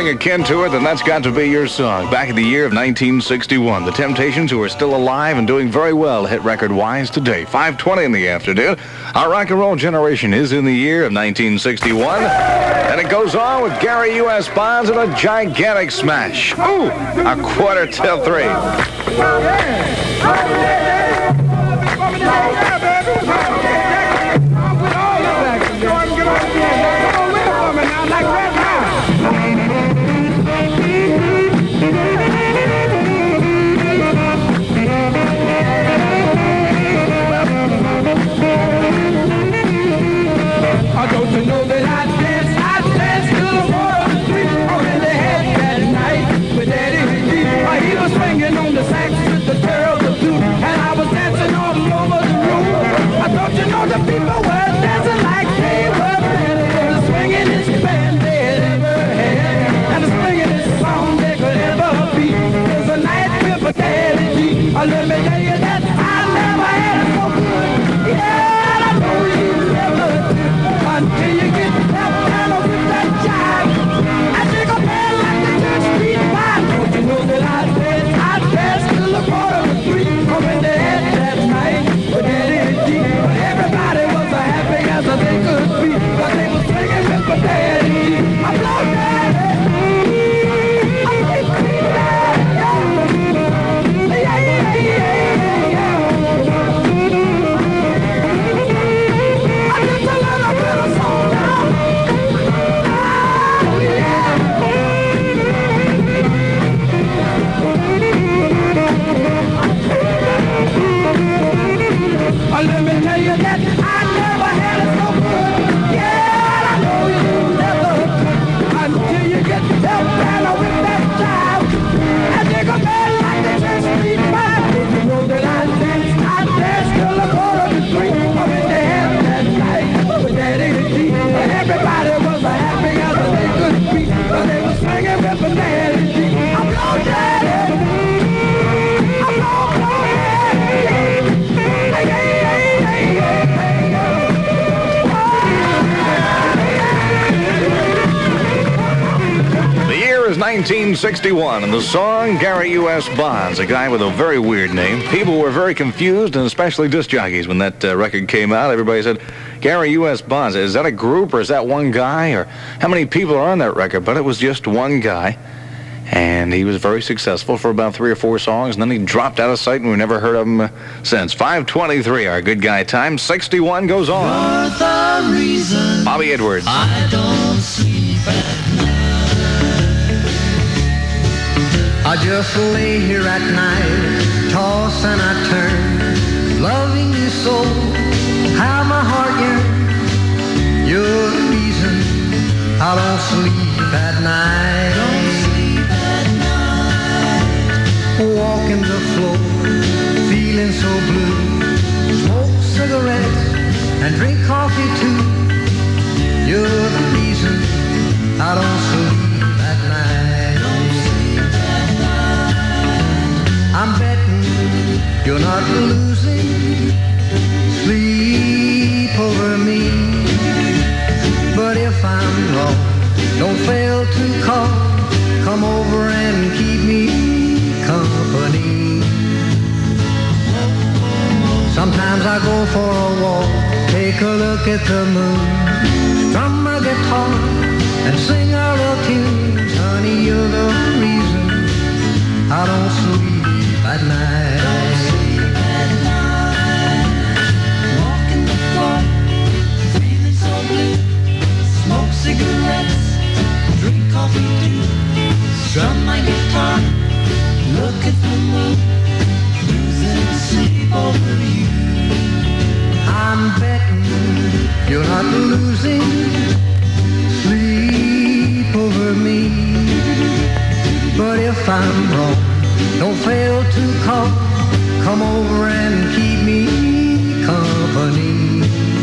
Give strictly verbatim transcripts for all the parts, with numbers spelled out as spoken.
anything akin to it, then that's got to be your song. Back in the year of nineteen sixty-one, The Temptations, who are still alive and doing very well hit record-wise today. five twenty in the afternoon. Our rock and roll generation is in the year of nineteen sixty-one, and it goes on with Gary U S. Bonds and a gigantic smash. Ooh, a quarter till three. Let me tell you that I never had it so good. Yeah, I know you never did. Until you get that piano with that jive. I take a man like the church street vibe. Don't you know that I dance? I dance till the quarter to three. Up in the head that night with that energy. But everybody was as happy as they could be. But they were singing with my daddy. I'm blow daddy. I'm big daddy. Let me tell you that I never had it so good. Yeah, I know you never could. Until you get that piano with that jive. I take a man like the church street vibe. Did you know that I dance? I dance till the quarter to three. I'm in the head that night with that energy. But everybody was as happy as they could be. But they were singing with my energy. I'm blow daddy. I'm blow daddy. nineteen sixty-one, and the song Gary U S. Bonds, a guy with a very weird name. People were very confused, and especially disc jockeys, when that uh, record came out. Everybody said, Gary U S. Bonds, is that a group, or is that one guy, or how many people are on that record? But it was just one guy, and he was very successful for about three or four songs, and then he dropped out of sight, and we never heard of him uh, since. five twenty-three, our good guy time. sixty-one goes on. You're the reason Bobby Edwards. I don't sleep at night. I just lay here at night, toss and I turn, loving you so, how my heart yearns. You're the reason I don't sleep at night. Don't sleep at night. Walking the floor, feeling so blue, smoke cigarettes and drink coffee too. You're the reason I don't sleep at night. I'm betting you're not losing sleep over me. But if I'm wrong, don't fail to call. Come over and keep me company. Sometimes I go for a walk, take a look at the moon, strum my guitar and sing our love tunes. Honey, you're the reason I don't sleep at night. Don't sleep at night. Walking the floor, feeling so blue. Smoke cigarettes, drink coffee too. Strum my guitar, look at the moon, losing sleep over you. I'm betting you're not losing sleep over me. But if I'm wrong, don't fail to call. Come over and keep me company.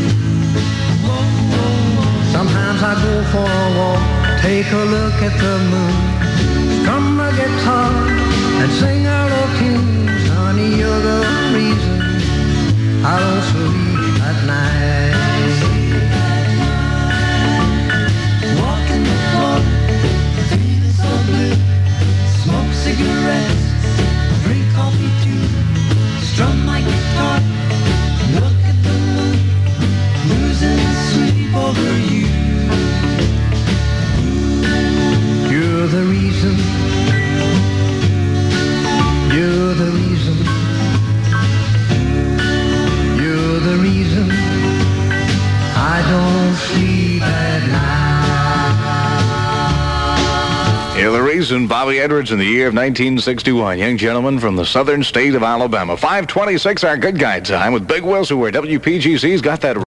Sometimes I go for a walk, take a look at the moon, strum my guitar and sing our love tunes. Honey, you're the reason I don't sleep at night. Walking the floor, feeling so sleep at night. Yeah, the reason Bobby Edwards in the year of nineteen sixty-one. Young gentleman from the southern state of Alabama. five twenty-six, our good guy time with Big Wilson, where W P G C's got that